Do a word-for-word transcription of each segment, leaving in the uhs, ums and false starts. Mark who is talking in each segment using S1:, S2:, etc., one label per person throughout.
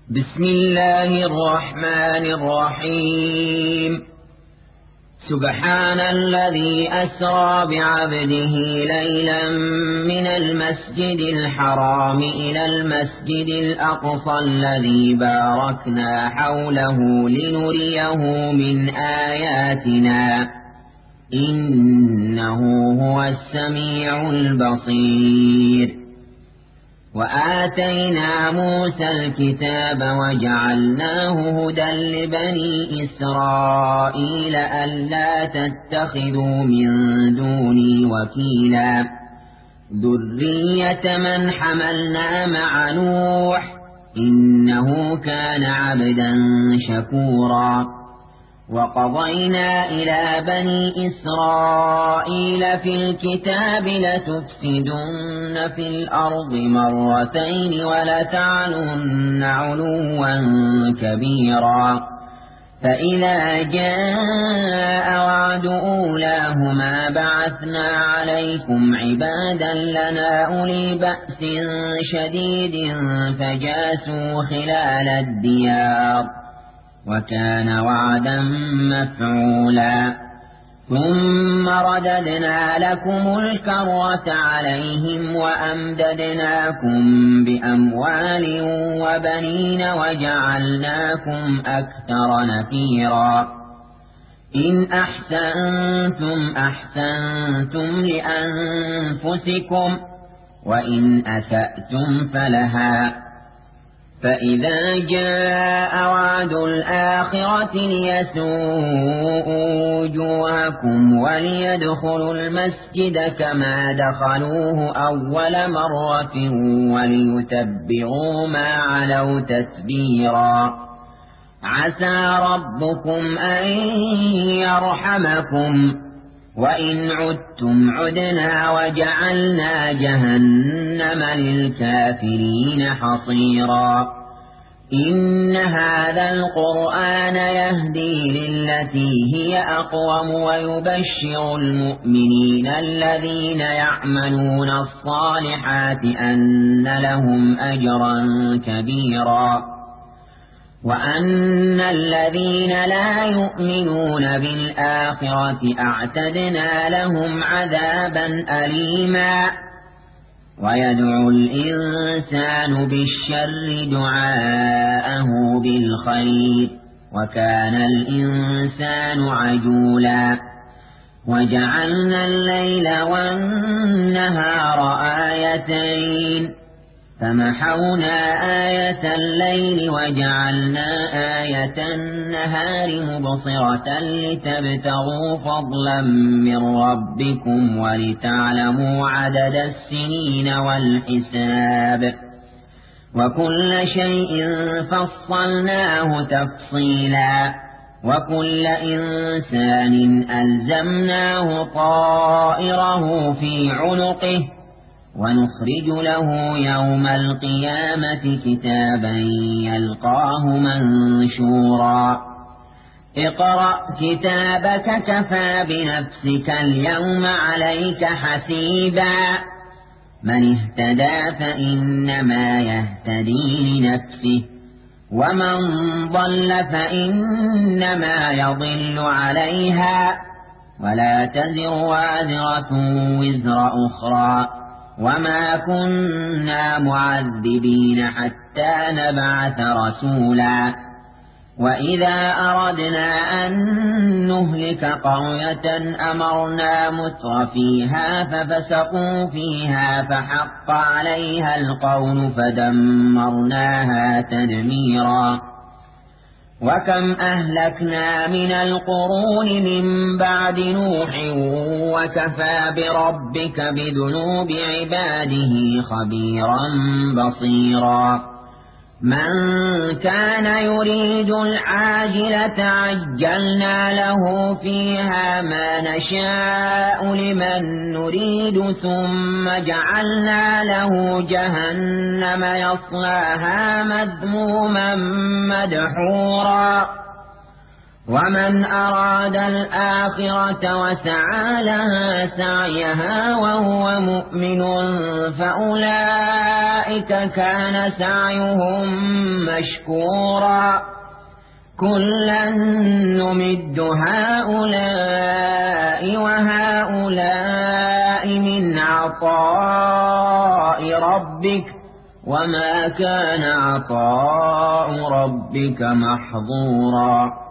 S1: بسم الله الرحمن الرحيم. سبحان الذي أسرى بعبده ليلا من المسجد الحرام إلى المسجد الأقصى الذي باركنا حوله لنريه من آياتنا إنه هو السميع البصير. وآتينا موسى الكتاب وجعلناه هدى لبني إسرائيل ألا تتخذوا من دوني وكيلا ذرية من حملنا مع نوح إنه كان عبدا شكورا. وقضينا إلى بني إسرائيل في الكتاب لتفسدن في الأرض مرتين ولتعلن علوا كبيرا. فإذا جاء وعد أولاهما بعثنا عليكم عبادا لنا أولي بأس شديد فجاسوا خلال الديار وكان وعدا مفعولا. ثم رددنا لكم الكرة عليهم وأمددناكم بأموال وبنين وجعلناكم أكثر نفيرا. إن أحسنتم أحسنتم لأنفسكم وإن أسأتم فلها. فإذا جاء وعد الآخرة ليسوءوا وجوهكم وليدخلوا المسجد كما دخلوه أول مرة وليتبروا ما علوا تتبيرا. عسى ربكم أن يرحمكم وإن عدتم عدنا وجعلنا جهنم للكافرين حصيرا. إن هذا القرآن يهدي للتي هي أقوم ويبشر المؤمنين الذين يعملون الصالحات أن لهم أجرا كبيرا. وأن الذين لا يؤمنون بالآخرة أعتدنا لهم عذابا أليما. ويدعو الإنسان بالشر دعاءه بالخير وكان الإنسان عجولا. وجعلنا الليل والنهار آيتين فمحونا آية الليل وجعلنا آية النهار مبصرة لتبتغوا فضلا من ربكم ولتعلموا عدد السنين والحساب وكل شيء فصلناه تفصيلا. وكل إنسان ألزمناه طائره في عنقه ونخرج له يوم القيامة كتابا يلقاه منشورا. اقرأ كتابك كفى بنفسك اليوم عليك حسيبا. من اهتدى فإنما يهتدي لنفسه ومن ضل فإنما يضل عليها ولا تزر وازرة وزر أخرى وما كنا معذبين حتى نبعث رسولا. وإذا أردنا أن نهلك قرية أمرنا متر فيها ففسقوا فيها فحق عليها القول فدمرناها تدميرا. وكم أهلكنا من القرون من بعد نوح وكفى بربك بذنوب عباده خبيرا بصيرا. من كان يريد العاجلة عجلنا له فيها ما نشاء لمن نريد ثم جعلنا له جهنم يصلاها مذموما مدحورا ومن أراد الآخرة وسعى لها سعيها وهو مؤمن فأولئك كان سعيهم مشكورا كلا نمد هؤلاء وهؤلاء من عطاء ربك وما كان عطاء ربك محظورا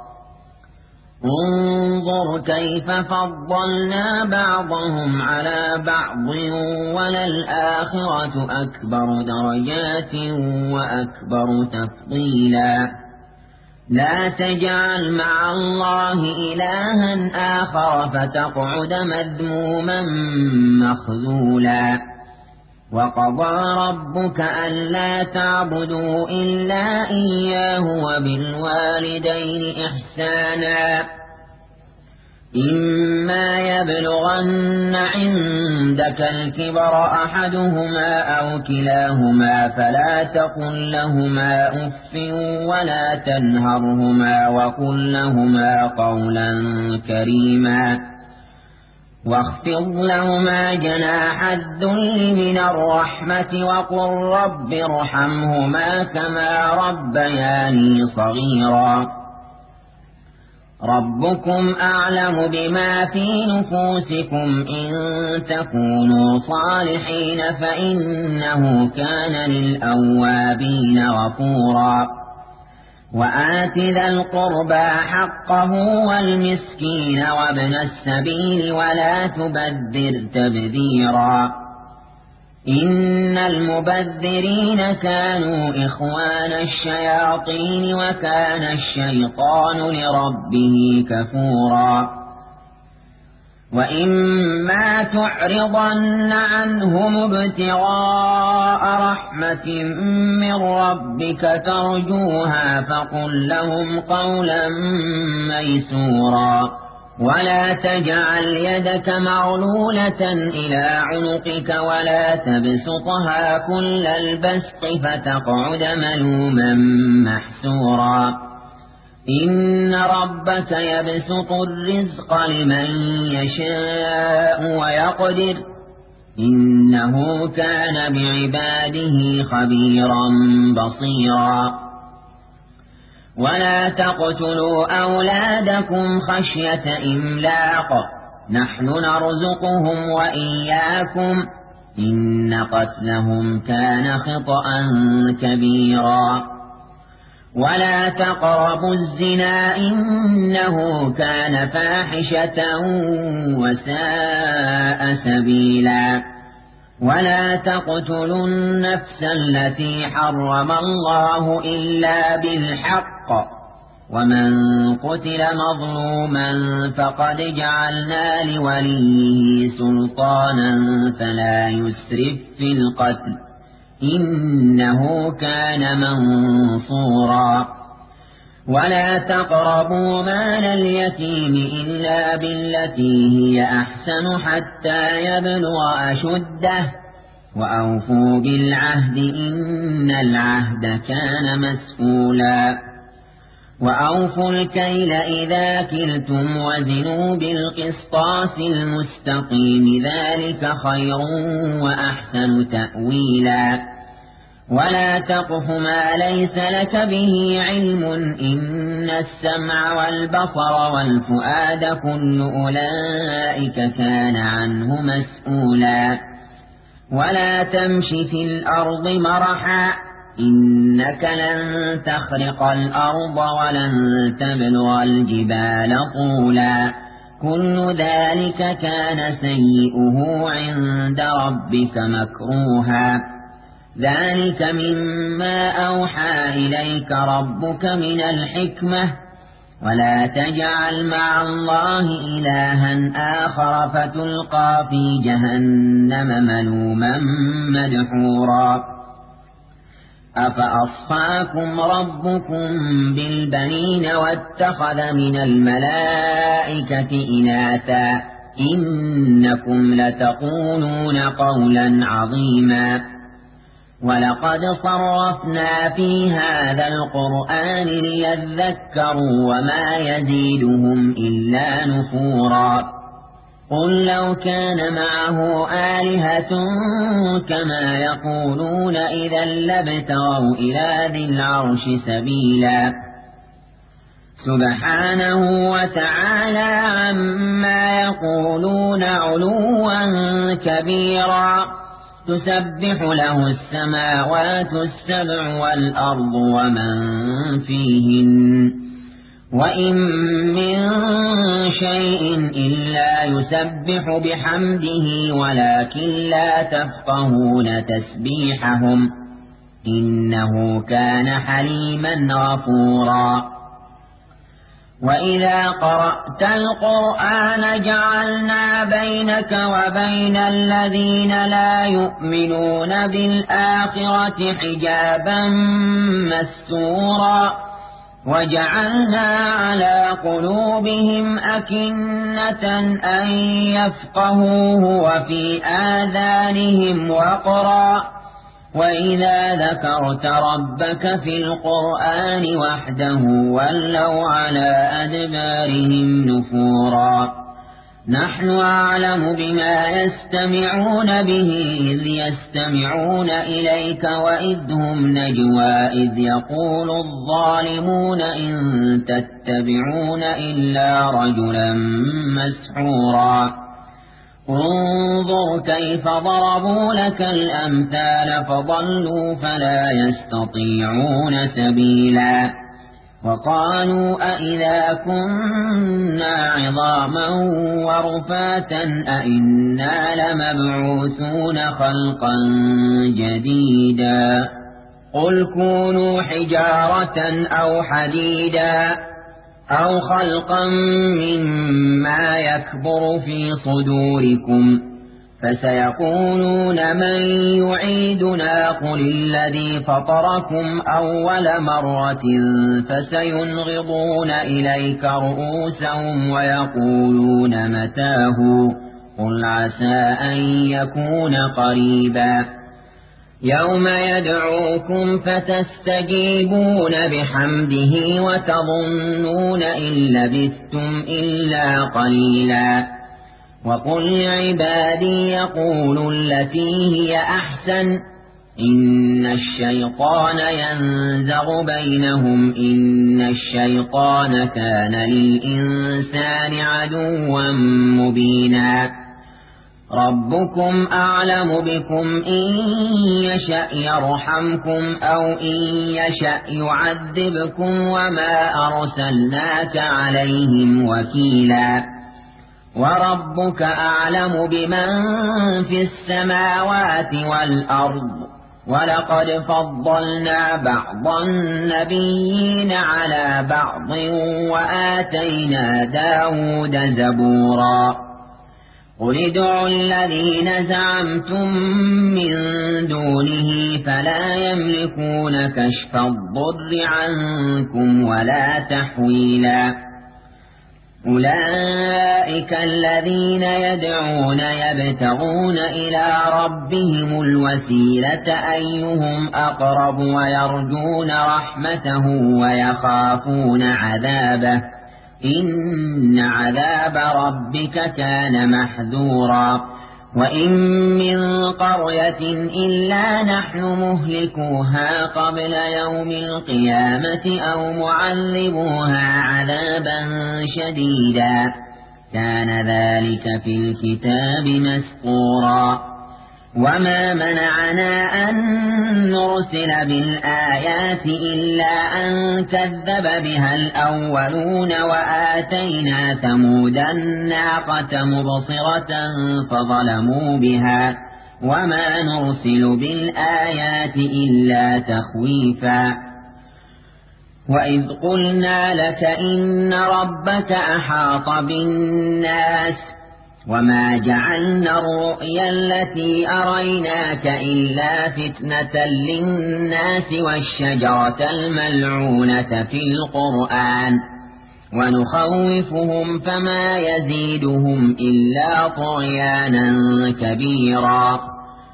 S1: انظر كيف فضلنا بعضهم على بعض وللآخرة أكبر درجات وأكبر تفضيلا لا تجعل مع الله إلها آخر فتقعد مذموما مخذولا وقضى ربك ألا تعبدوا إلا إياه وبالوالدين إحسانا إما يبلغن عندك الكبر أحدهما أو كلاهما فلا تقل لهما أف ولا تنهرهما وقل لهما قولا كريما واخفض لهما جناح الذل من الرحمة وقل رب ارحمهما كما ربياني صغيرا ربكم أعلم بما في نفوسكم إن تكونوا صالحين فإنه كان للأوابين غفورا وآت ذا القربى حقه والمسكين وابن السبيل ولا تبذر تبذيرا إن المبذرين كانوا إخوان الشياطين وكان الشيطان لربه كفورا وإما تعرضن عنهم ابتغاء رحمة من ربك ترجوها فقل لهم قولا ميسورا ولا تجعل يدك مغلولة إلى عنقك ولا تبسطها كل البسط فتقعد ملوما محسورا إن ربك يبسط الرزق لمن يشاء ويقدر إنه كان بعباده خبيرا بصيرا ولا تقتلوا أولادكم خشية إملاق نحن نرزقهم وإياكم إن قتلهم كان خطأ كبيرا ولا تقربوا الزنا إنه كان فاحشة وساء سبيلا ولا تقتلوا النفس التي حرم الله إلا بالحق ومن قتل مظلوما فقد جعلنا لوليه سلطانا فلا يسرف في القتل إنه كان منصورا ولا تقربوا مال اليتيم إلا بالتي هي أحسن حتى يبلغ أشده وأوفوا بالعهد إن العهد كان مسؤولا وأوفوا الكيل إذا كلتم وزنوا بالقسطاس المستقيم ذلك خير وأحسن تأويلا ولا تقف ما ليس لك به علم إن السمع والبصر والفؤاد كل أولئك كان عنه مسؤولا ولا تمش في الأرض مرحا إنك لن تخرق الأرض ولن تبلغ الجبال طولا كل ذلك كان سيئه عند ربك مكروها ذلك مما أوحى إليك ربك من الحكمة ولا تجعل مع الله إلها آخر فتلقى في جهنم ملوما مدحورا أفأصفاكم ربكم بالبنين واتخذ من الملائكة إناثا إنكم لتقولون قولا عظيما ولقد صرفنا في هذا القرآن ليذكروا وما يزيدهم إلا نفورا قل لو كان معه آلهة كما يقولون إذا لابتغوا إلى ذي العرش سبيلا سبحانه وتعالى عما يقولون علوا كبيرا تسبح له السماوات السبع والأرض ومن فيهن وإن من شيء إلا يسبح بحمده ولكن لا تفقهون تسبيحهم إنه كان حليما غفورا وإذا قرأت القرآن جعلنا بينك وبين الذين لا يؤمنون بالآخرة حجابا مستورا وجعلنا على قلوبهم أكنة أن يفقهوه وفي آذانهم وقرا وإذا ذكرت ربك في القرآن وحده ولوا على أدبارهم نفورا نحن أعلم بما يستمعون به إذ يستمعون إليك وإذ هم نجوى إذ يقول الظالمون إن تتبعون إلا رجلا مسحورا انظر كيف ضربوا لك الأمثال فضلوا فلا يستطيعون سبيلا وقالوا أئذا كنا عظاما ورفاتا أئنا لمبعوثون خلقا جديدا قل كونوا حجارة أو حديدا أو خلقا مما يكبر في صدوركم فسيقولون من يعيدنا قل الذي فطركم أول مرة فسينغضون إليك رؤوسهم ويقولون متاه قل عسى أن يكون قريبا يوم يدعوكم فتستجيبون بحمده وتظنون إن لبثتم إلا قليلا وقل لعبادي يقولوا التي هي أحسن إن الشيطان ينزغ بينهم إن الشيطان كان للإنسان عدوا مبينا ربكم أعلم بكم إن يشأ يرحمكم أو إن يشأ يعذبكم وما أرسلناك عليهم وكيلا وربك أعلم بمن في السماوات والأرض ولقد فضلنا بعض النبيين على بعض وآتينا داود زبورا قل ادعوا الذين زعمتم من دونه فلا يملكون كشف الضر عنكم ولا تحويلا أولئك الذين يدعون يبتغون إلى ربهم الوسيلة أيهم أقرب ويرجون رحمته ويخافون عذابه إن عذاب ربك كان محذورا وإن من قرية إلا نحن مهلكوها قبل يوم القيامة أو معذبوها عذابا شديدا كان ذلك في الكتاب مسطورا وما منعنا أن نرسل بالآيات إلا أن كذب بها الأولون وآتينا ثمود الناقة مبصرة فظلموا بها وما نرسل بالآيات إلا تخويفا وإذ قلنا لك إن ربك أحاط بالناس وما جعلنا الرؤيا التي أريناك إلا فتنة للناس والشجرة الملعونة في القرآن ونخوفهم فما يزيدهم إلا طغيانا كبيرا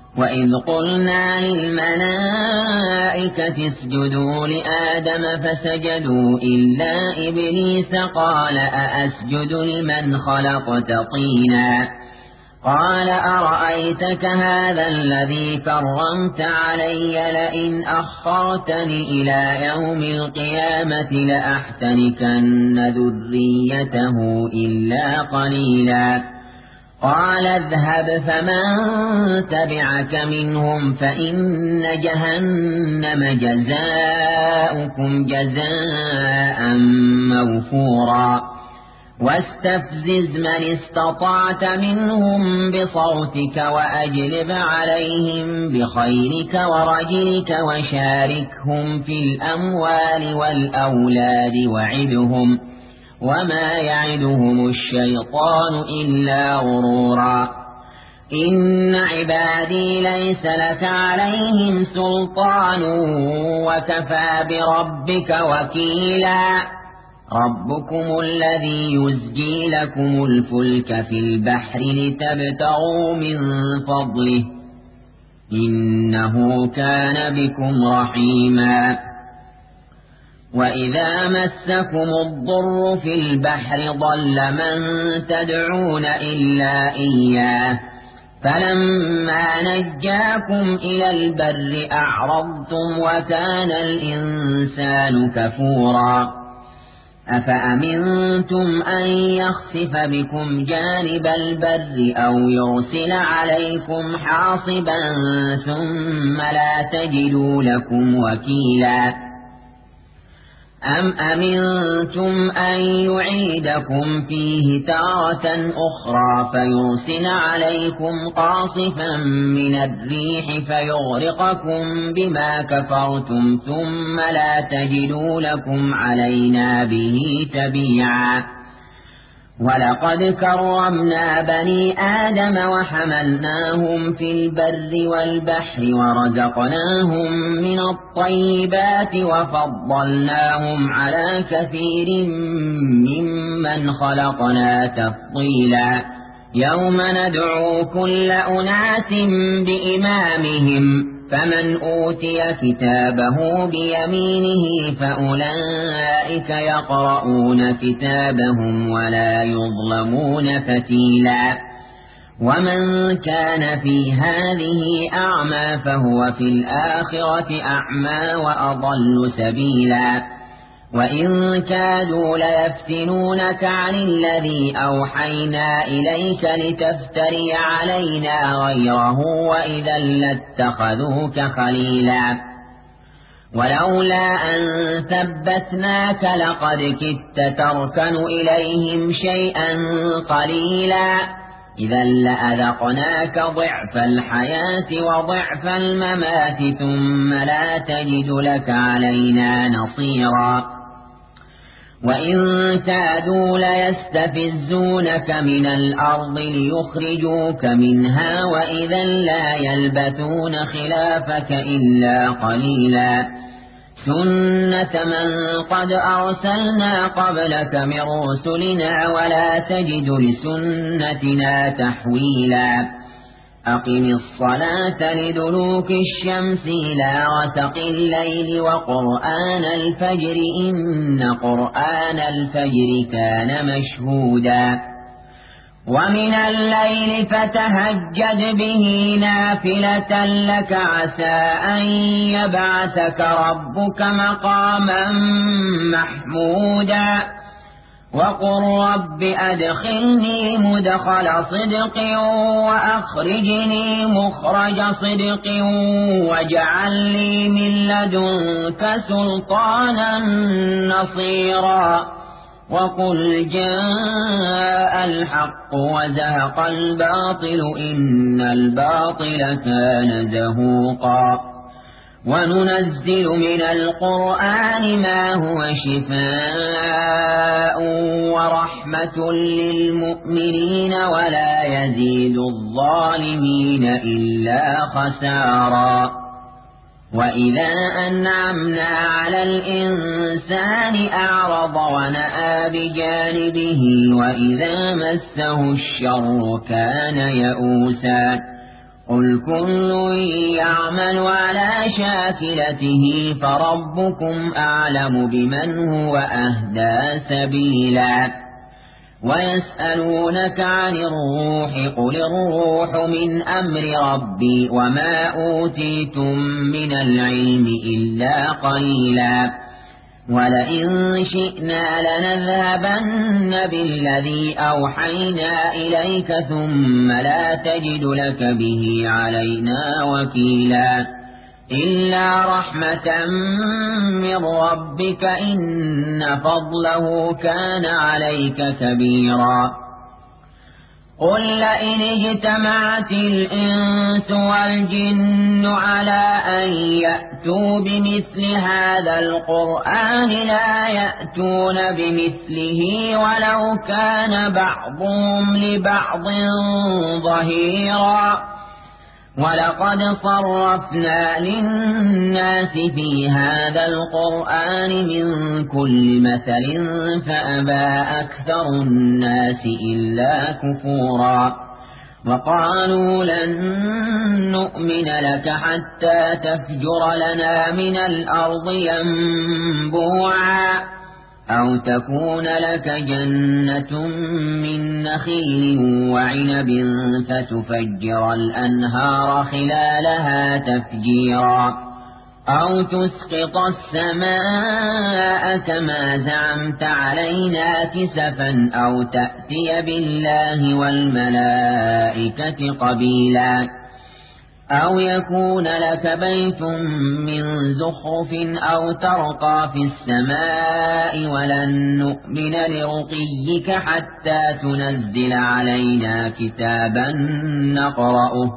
S1: وإذ قلنا للملائكة اسجدوا لآدم فسجدوا إلا إبليس قال أأسجد لمن خلقت طينا قال أرأيتك هذا الذي كرمت علي لئن أخرتني إلى يوم القيامة لأحتنكن ذريته إلا قليلا قال اذهب فمن تبعك منهم فإن جهنم جزاؤكم جزاء موفورا واستفزز من استطعت منهم بصوتك وأجلب عليهم بخيرك ورجلك وشاركهم في الأموال والأولاد وعدهم وما يعدهم الشيطان إلا غرورا إن عبادي ليس لك عليهم سلطان وكفى بربك وكيلا ربكم الذي يزجي لكم الفلك في البحر لتبتغوا من فضله إنه كان بكم رحيما وإذا مسكم الضر في البحر ضل من تدعون إلا إياه فلما نجاكم إلى البر أعرضتم وكان الإنسان كفورا أفأمنتم أن يخسف بكم جانب البر أو يرسل عليكم حاصبا ثم لا تجدوا لكم وكيلا أم أمنتم أن يعيدكم فيه تارة أخرى فيرسل عليكم قاصفا من الريح فيغرقكم بما كفرتم ثم لا تجدوا لكم علينا به تبيعا ولقد كرمنا بني آدم وحملناهم في البر والبحر ورزقناهم من الطيبات وفضلناهم على كثير ممن خلقنا تفضيلا يوم ندعو كل أناس بإمامهم فمن أوتي كتابه بيمينه فأولئك يقرؤون كتابهم ولا يظلمون فتيلا ومن كان في هذه أعمى فهو في الآخرة أعمى وأضل سبيلا وإن كادوا ليفتنونك عن الذي أوحينا إليك لتفتري علينا غيره وإذا لاتخذوك خليلا ولولا أن ثبتناك لقد كدت تركن إليهم شيئا قليلا إذا لأذقناك ضعف الحياة وضعف الممات ثم لا تجد لك علينا نصيرا وإن كادوا ليستفزونك من الأرض ليخرجوك منها وإذا لا يلبثون خلافك إلا قليلا سنة من قد أرسلنا قبلك من رسلنا ولا تجد لسنتنا تحويلا أقم الصلاة لدلوك الشمس إلى غسق الليل وقرآن الفجر إن قرآن الفجر كان مشهودا ومن الليل فتهجد به نافلة لك عسى أن يبعثك ربك مقاما محمودا وقل رب أدخلني مدخل صدق وأخرجني مخرج صدق واجعل لي من لدنك سلطانا نصيرا وقل جاء الحق وزهق الباطل إن الباطل كان زهوقا وننزل من القرآن ما هو شفاء ورحمة للمؤمنين ولا يزيد الظالمين إلا خسارا وإذا أنعمنا على الإنسان أعرض ونأى بجانبه وإذا مسه الشر كان يئوسا قل كل يعمل على شاكلته فربكم أعلم بمن هو أهدى سبيلا ويسألونك عن الروح قل الروح من أمر ربي وما أوتيتم من العلم إلا قليلا ولئن شئنا لنذهبن بالذي أوحينا إليك ثم لا تجد لك به علينا وكيلا إلا رحمة من ربك إن فضله كان عليك كبيرا قل لئن اجتمعت الإنس والجن على أن يأتوا بمثل هذا القرآن لا يأتون بمثله ولو كان بعضهم لبعض ظهيرا ولقد صرفنا للناس في هذا القرآن من كل مثل فأبى أكثر الناس إلا كفورا وقالوا لن نؤمن لك حتى تفجر لنا من الأرض ينبوعا أو تكون لك جنة من نخيل وعنب فتفجر الأنهار خلالها تفجيرا أو تسقط السماء كما زعمت علينا كسفا أو تأتي بالله والملائكة قبيلا أو يكون لك بيت من زخرف أو ترقى في السماء ولن نؤمن لرقيك حتى تنزل علينا كتابا نقرأه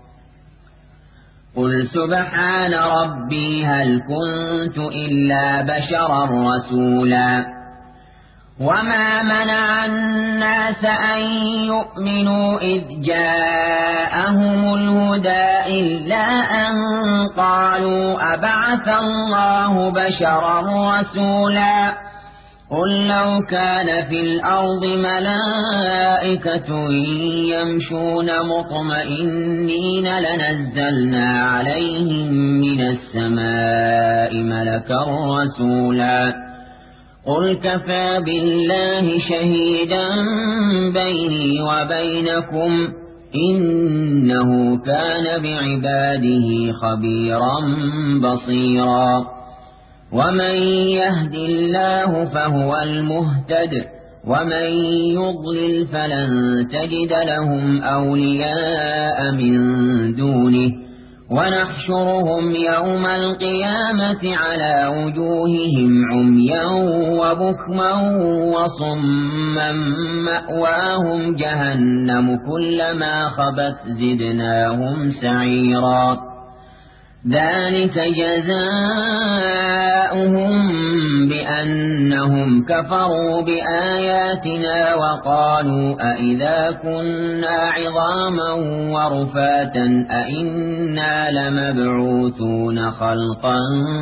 S1: قل سبحان ربي هل كنت إلا بشرا رسولا وما منع الناس أن يؤمنوا إذ جاءهم الهدى إلا أن قالوا أبعث الله بشرا رسولا قل لو كان في الأرض ملائكة يمشون مطمئنين لنزلنا عليهم من السماء ملكا رسولا قل كفى بالله شهيدا بيني وبينكم إنه كان بعباده خبيرا بصيرا ومن يهد الله فهو المهتد ومن يضلل فلن تجد لهم أولياء من دونه ونحشرهم يوم القيامة على وجوههم عميا وبكما وصما مأواهم جهنم كلما خبت زدناهم سعيرا ذلك جزاؤهم بأنهم كفروا بآياتنا وقالوا أئذا كنا عظاما ورفاتا أئنا لمبعوثون خلقا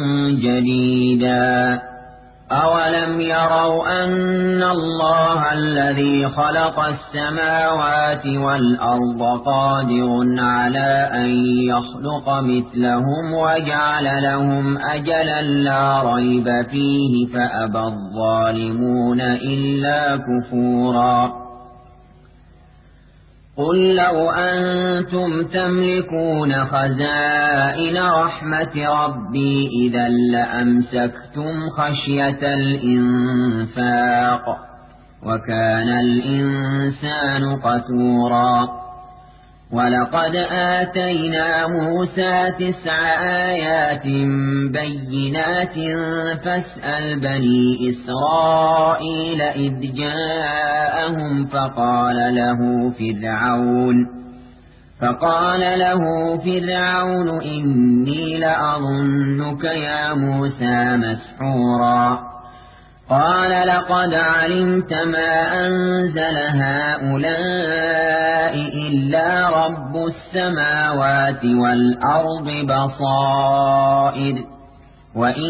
S1: جديدا أولم يروا أن الله الذي خلق السماوات والأرض قادر على أن يخلق مثلهم وجعل لهم أجلا لا ريب فيه فأبى الظالمون إلا كفورا قل لو أنتم تملكون خزائن رحمة ربي إذا لأمسكتم خشية الإنفاق وكان الإنسان قتورا ولقد آتينا موسى تسع آيات بينات فاسأل بني إسرائيل إذ جاءهم فقال له فرعون فقال له فرعون إني لأظنك يا موسى مسحورا قال لقد علمت ما أنزل هؤلاء إلا رب السماوات والأرض بصائر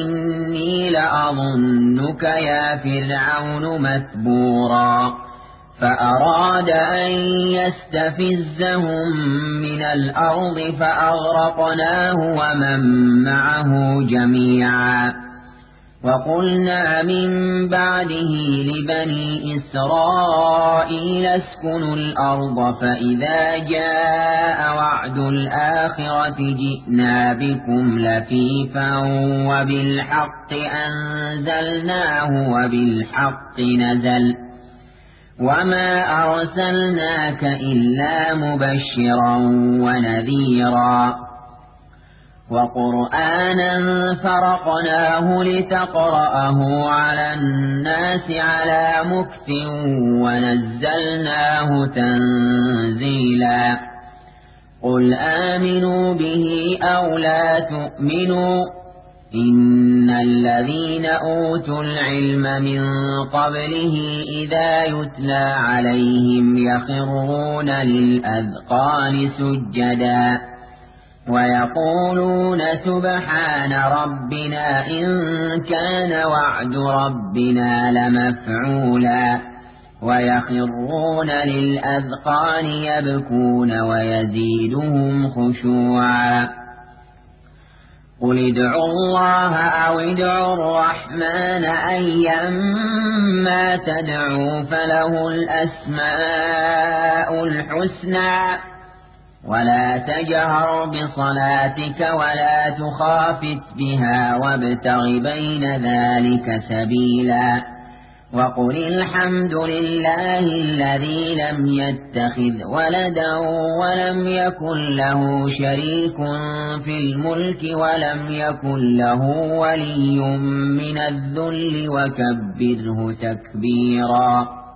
S1: وإني لأظنك يا فرعون مثبورا فأراد أن يستفزهم من الأرض فأغرقناه ومن معه جميعا وقلنا من بعده لبني إسرائيل اسكنوا الأرض فإذا جاء وعد الآخرة جئنا بكم لفيفا وبالحق أنزلناه وبالحق نزل وما أرسلناك إلا مبشرا ونذيرا وقرآنا فرقناه لتقرأه على الناس على مكث ونزلناه تنزيلا قل آمنوا به أو لا تؤمنوا إن الذين أوتوا العلم من قبله إذا يتلى عليهم يخرون للأذقان سجدا ويقولون سبحان ربنا إن كان وعد ربنا لمفعولا ويخرون للأذقان يبكون ويزيدهم خشوعا قل ادعوا الله أو ادعوا الرحمن أيما تدعوا فله الأسماء الحسنى ولا تجهر بصلاتك ولا تخافت بها وابتغ بين ذلك سبيلا وقل الحمد لله الذي لم يتخذ ولدا ولم يكن له شريك في الملك ولم يكن له ولي من الذل وكبره تكبيرا